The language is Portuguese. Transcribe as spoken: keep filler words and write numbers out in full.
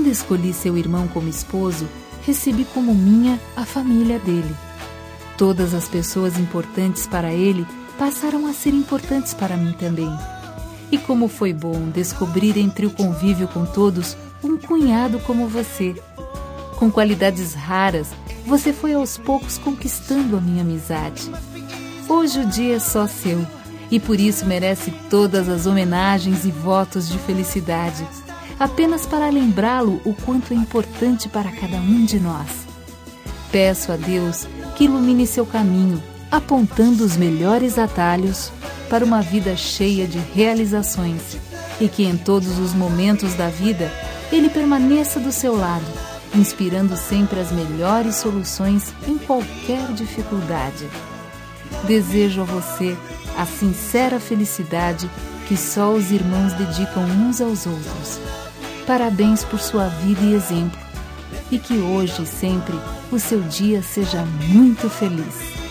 Quando escolhi seu irmão como esposo, recebi como minha a família dele. Todas as pessoas importantes para ele passaram a ser importantes para mim também. E como foi bom descobrir entre o convívio com todos um cunhado como você. Com qualidades raras, você foi aos poucos conquistando a minha amizade. Hoje o dia é só seu, e por isso merece todas as homenagens e votos de felicidade, apenas para lembrá-lo o quanto é importante para cada um de nós. Peço a Deus que ilumine seu caminho, apontando os melhores atalhos para uma vida cheia de realizações, e que em todos os momentos da vida Ele permaneça do seu lado, inspirando sempre as melhores soluções em qualquer dificuldade. Desejo a você a sincera felicidade que só os irmãos dedicam uns aos outros. Parabéns por sua vida e exemplo, e que hoje e sempre o seu dia seja muito feliz.